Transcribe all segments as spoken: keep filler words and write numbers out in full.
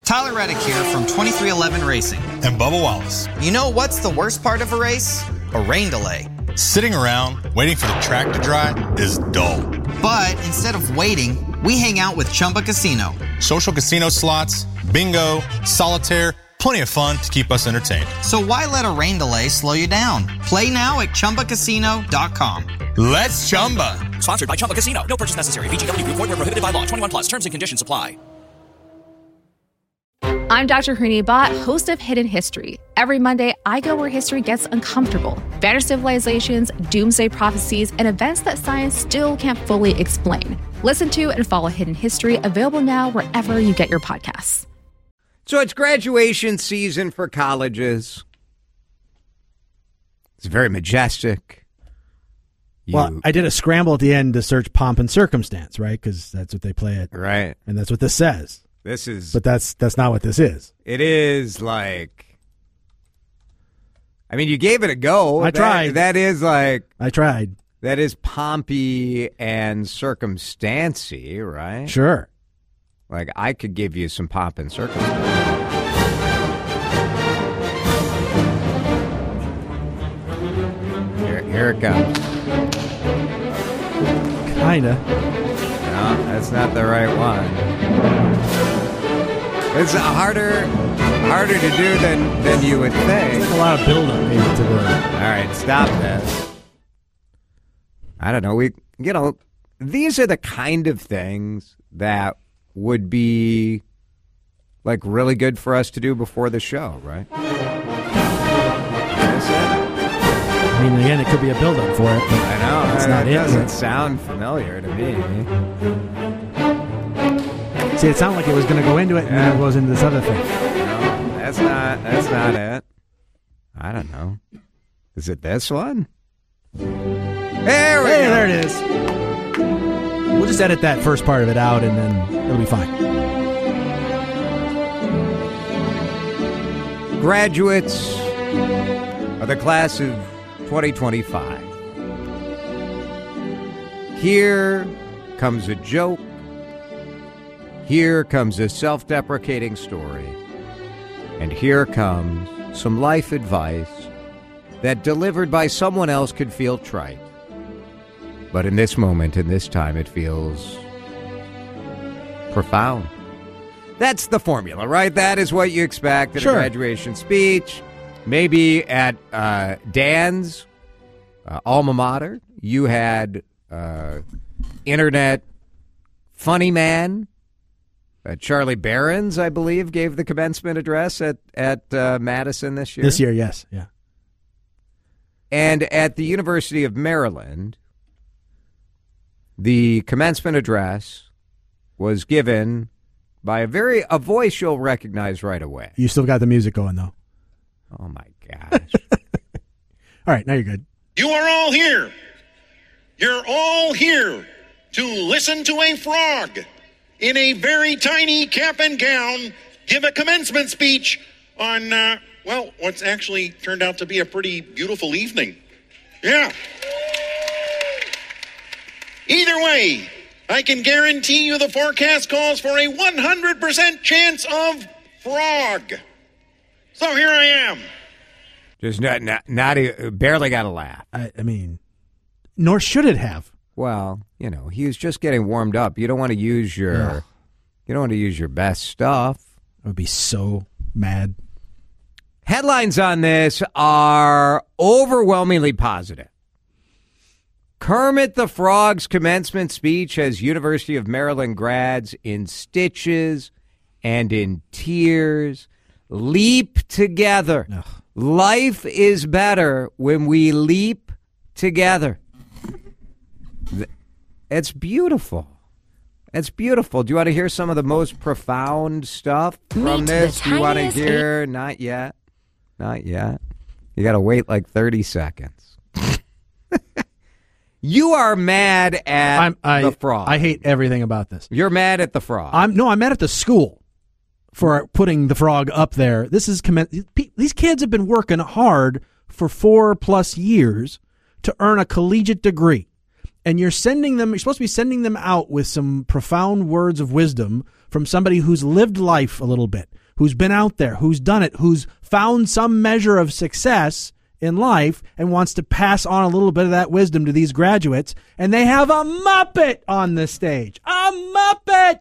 Tyler Reddick here from twenty-three eleven Racing. And Bubba Wallace. You know what's the worst part of a race? A rain delay. Sitting around waiting for the track to dry is dull. But instead of waiting, we hang out with Chumba Casino. Social casino slots, bingo, solitaire, plenty of fun to keep us entertained. So why let a rain delay slow you down? Play now at Chumba Casino dot com. Let's Chumba. Sponsored by Chumba Casino. No purchase necessary. V G W Group. Void where prohibited by law. twenty-one plus. Terms and conditions apply. I'm Doctor Hooni Bhatt, host of Hidden History. Every Monday, I go where history gets uncomfortable. Vanished civilizations, doomsday prophecies, and events that science still can't fully explain. Listen to and follow Hidden History, available now wherever you get your podcasts. So it's graduation season for colleges. It's very majestic. You, well, I did a scramble at the end to search pomp and circumstance, right? Because that's what they play it. Right. And that's what this says. This is, but that's that's not what this is. It is like, I mean, you gave it a go. I that, tried. That is like, I tried. That is pompy and circumstancy, right? Sure. Like I could give you some pomp and circumstance. Here, here it comes. Kinda. No, that's not the right one. It's harder, harder to do than, than you would think. It's like a lot of buildup maybe to the. All right, stop this. I don't know. We, you know, these are the kind of things that would be like really good for us to do before the show, right? That's it. I mean, again, it could be a buildup for it. But I know. It's it, not it it. doesn't But... sound familiar to me. See, it sounded like it was going to go into it, and yeah. then it goes into this other thing. No, that's not. That's not it. I don't know. Is it this one? There we hey, go. there it is. We'll just edit that first part of it out, and then it'll be fine. Graduates of the class of twenty twenty-five. Here comes a joke. Here comes a self-deprecating story. And here comes some life advice that delivered by someone else could feel trite. But in this moment, in this time, it feels profound. That's the formula, right? That is what you expect at sure. a graduation speech. Maybe at uh, Dan's uh, alma mater, you had uh, internet funny man. Uh, Charlie Barons, I believe, gave the commencement address at, at uh, Madison this year. This year, yes. Yeah. And at the University of Maryland, the commencement address was given by a very a voice you'll recognize right away. You still got the music going, though. Oh, my gosh. All right, now you're good. You are all here. You're all here to listen to a frog in a very tiny cap and gown give a commencement speech on, uh, well, what's actually turned out to be a pretty beautiful evening. Yeah. Either way, I can guarantee you the forecast calls for a one hundred percent chance of frog. So here I am. Just not, not, not a, barely got a laugh. I, I mean, nor should it have. Well, you know, he was just getting warmed up. You don't want to use your, yeah. you don't want to use your best stuff. I would be so mad. Headlines on this are overwhelmingly positive. Kermit the Frog's commencement speech has University of Maryland grads in stitches and in tears. Leap together. Ugh. Life is better when we leap together. It's beautiful. It's beautiful. Do you want to hear some of the most profound stuff from Meet this? the Do you want to tiniest hear? Not yet. Not yet. You got to wait like thirty seconds. You are mad at I'm, I, the frog. I hate everything about this. You're mad at the frog. I'm no, I'm mad at the school for putting the frog up there. This is commen- these kids have been working hard for four plus years to earn a collegiate degree. And you're sending them, you're supposed to be sending them out with some profound words of wisdom from from somebody who's lived life a little bit, who's been out there, who's done it, who's found some measure of success in life and wants to pass on a little bit of that wisdom to these graduates, and they have a Muppet on the stage. A Muppet!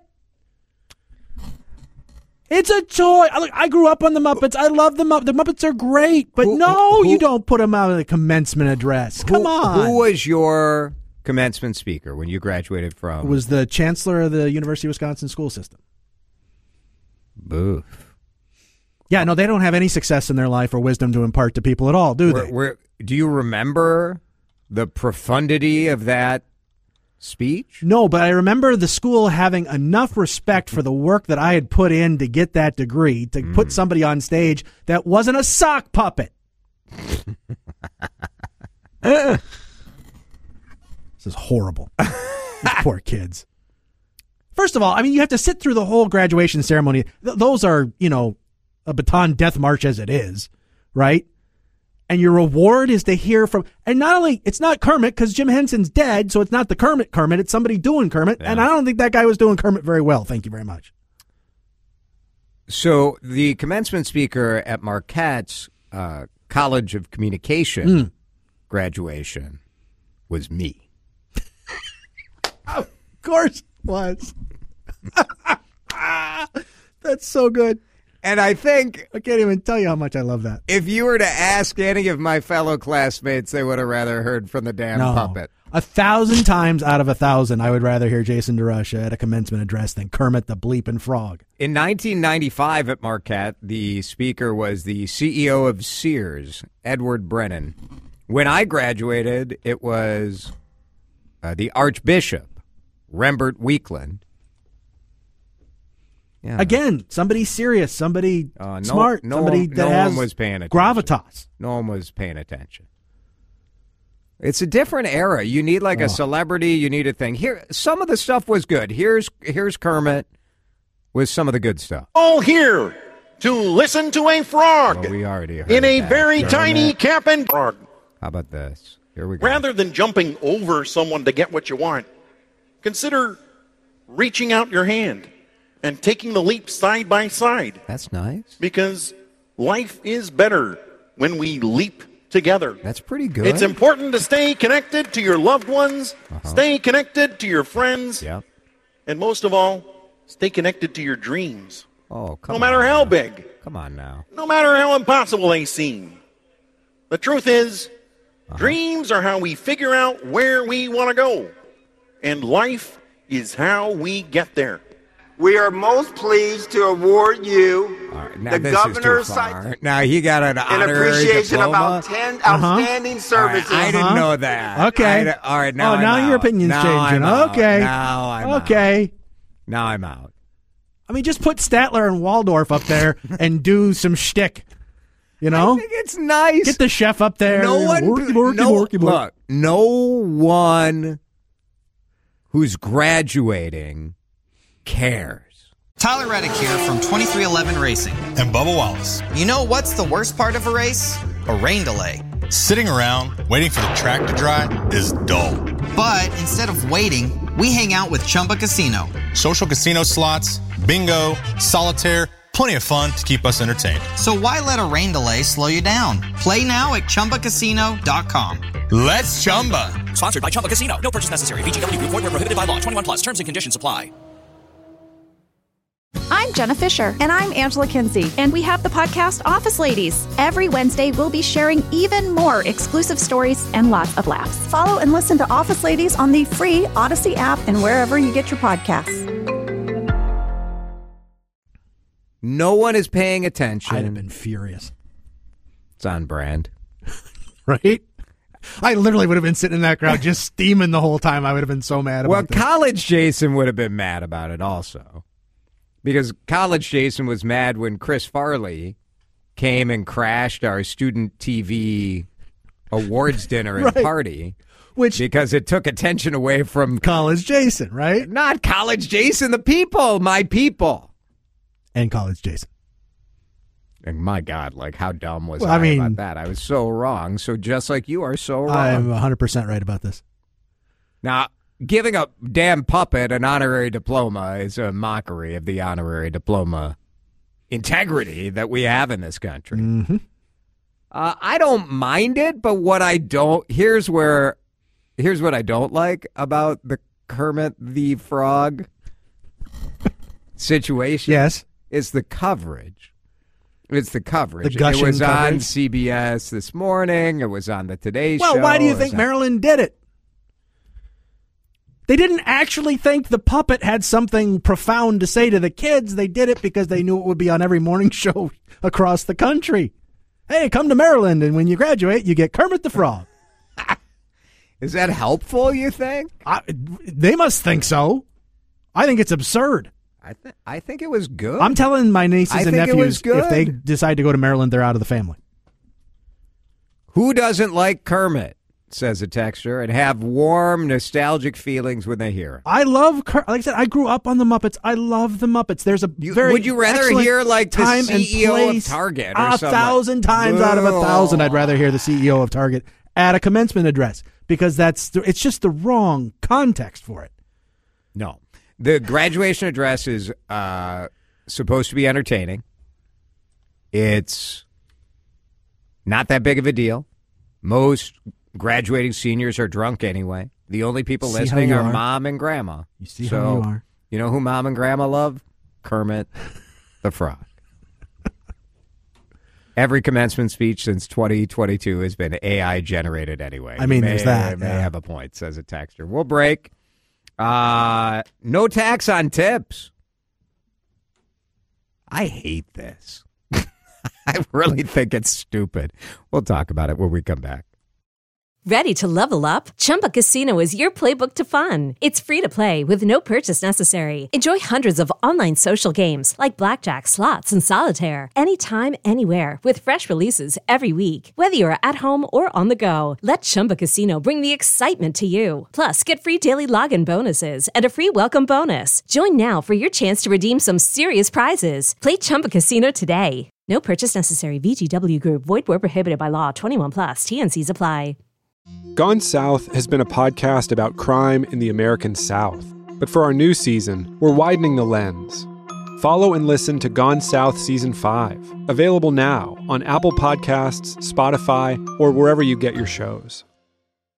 It's a toy. Look, I grew up on the Muppets. I love the Muppets. The Muppets are great, but who, no, who, you don't put them out of the commencement address. Come who, on. Who was your commencement speaker when you graduated from? It was the chancellor of the University of Wisconsin school system. Boof. Yeah, no, they don't have any success in their life or wisdom to impart to people at all, do Where, they? where, do you remember the profundity of that speech? No, but I remember the school having enough respect for the work that I had put in to get that degree, to mm. put somebody on stage that wasn't a sock puppet. This is horrible. These poor kids. First of all, I mean, you have to sit through the whole graduation ceremony. Th- those are, you know, a baton death march as it is, right? And your reward is to hear from, and not only, it's not Kermit because Jim Henson's dead, so it's not the Kermit Kermit, it's somebody doing Kermit, yeah. And I don't think that guy was doing Kermit very well. Thank you very much. So the commencement speaker at Marquette's uh, College of Communication mm. graduation was me. Of course it was. That's so good. And I think... I can't even tell you how much I love that. If you were to ask any of my fellow classmates, they would have rather heard from the damn no. puppet. A thousand times out of a thousand, I would rather hear Jason DeRusha at a commencement address than Kermit the Bleepin' Frog. In nineteen ninety-five at Marquette, the speaker was the C E O of Sears, Edward Brennan. When I graduated, it was uh, the Archbishop, Rembert Weakland. Yeah. Again, somebody serious, somebody uh, no, smart, no somebody one, that no has one was paying attention. gravitas. No one was paying attention. It's a different era. You need like oh. a celebrity. You need a thing. Here, some of the stuff was good. Here's here's Kermit with some of the good stuff. All here to listen to a frog well, we already heard in a that. very Kermit. tiny cap and frog. How about this? Here we go. Rather than jumping over someone to get what you want, consider reaching out your hand and taking the leap side by side. That's nice. Because life is better when we leap together. That's pretty good. It's important to stay connected to your loved ones, uh-huh. stay connected to your friends, yep. and most of all, stay connected to your dreams. Oh, come No matter on how now. big. Come on now. No matter how impossible they seem. The truth is, uh-huh. dreams are how we figure out where we want to go. And life is how we get there. We are most pleased to award you right, now the this governor's is too far. citation Now you got an in honorary appreciation diploma? of our ten Uh-huh. outstanding services. All right, I didn't know that. Okay. I, all right, now oh, I'm now out. your opinion's now changing. I'm Okay. Out. Now I'm okay. out. Now I'm out. I mean, just put Statler and Waldorf up there and do some shtick. You know? I think it's nice. Get the chef up there. No one, worky, worky, no, worky, worky. look, no one who's graduating cares. Tyler Reddick here from twenty-three eleven Racing. And Bubba Wallace. You know what's the worst part of a race? A rain delay. Sitting around waiting for the track to dry is dull. But instead of waiting, we hang out with Chumba Casino. Social casino slots, bingo, solitaire, plenty of fun to keep us entertained. So why let a rain delay slow you down? Play now at Chumba Casino dot com. Let's Chumba. Sponsored by Chumba Casino. No purchase necessary. V G W Group. Void where prohibited by law. twenty-one plus. Terms and conditions apply. I'm Jenna Fisher. And I'm Angela Kinsey. And we have the podcast Office Ladies. Every Wednesday, we'll be sharing even more exclusive stories and lots of laughs. Follow and listen to Office Ladies on the free Odyssey app and wherever you get your podcasts. No one is paying attention. I'd have been furious. It's on brand. Right? I literally would have been sitting in that crowd just steaming the whole time. I would have been so mad about Well, this. College Jason would have been mad about it also. Because College Jason was mad when Chris Farley came and crashed our student T V awards dinner and Right. party. Which because it took attention away from College Jason, right? Not College Jason, the people, my people. And College Jason. And my God, like how dumb was Well, I, I mean, about that? I was so wrong. So just like you are so wrong. I'm one hundred percent right about this. Now, giving a damn puppet an honorary diploma is a mockery of the honorary diploma integrity that we have in this country. Mm-hmm. Uh, I don't mind it, but what I don't here's where here's what I don't like about the Kermit the Frog situation. Yes, is the coverage. It's the coverage. The gushing it was coverage. on C B S this morning. It was on the Today well, Show. Well, why do you It think was on- Marilyn did it? They didn't actually think the puppet had something profound to say to the kids. They did it because they knew it would be on every morning show across the country. Hey, come to Maryland, and when you graduate, you get Kermit the Frog. Is that helpful, you think? I, they must think so. I think it's absurd. I, th- I think it was good. I'm telling my nieces I and think it was nephews good. if they decide to go to Maryland, they're out of the family. Who doesn't like Kermit, says a texter, and have warm, nostalgic feelings when they hear it? I love, Kermit. Like I said, I grew up on the Muppets. I love the Muppets. There's a You- very would you rather excellent hear, like, the time and C E O of place. Target or a something? thousand times out of a thousand, I'd rather hear the C E O of Target at a commencement address because that's it's just the wrong context for it. No. The graduation address is uh, supposed to be entertaining. It's not that big of a deal. Most graduating seniors are drunk anyway. The only people See listening how are, you are? mom and grandma. You see so, how you are. You know who mom and grandma love? Kermit the Frog. Every commencement speech since twenty twenty-two has been A I generated anyway. I mean, You may, there's that, May yeah. have a point, says a texter. We'll break. Uh, no tax on tips. I hate this. I really think it's stupid. We'll talk about it when we come back. Ready to level up? Chumba Casino is your playbook to fun. It's free to play with no purchase necessary. Enjoy hundreds of online social games like blackjack, slots, and solitaire anytime, anywhere with fresh releases every week. Whether you're at home or on the go, let Chumba Casino bring the excitement to you. Plus, get free daily login bonuses and a free welcome bonus. Join now for your chance to redeem some serious prizes. Play Chumba Casino today. No purchase necessary. V G W Group. Void where prohibited by law. twenty-one plus. T N Cs apply. Gone South has been a podcast about crime in the American South. But for our new season, we're widening the lens. Follow and listen to Gone South Season five, available now on Apple Podcasts, Spotify, or wherever you get your shows.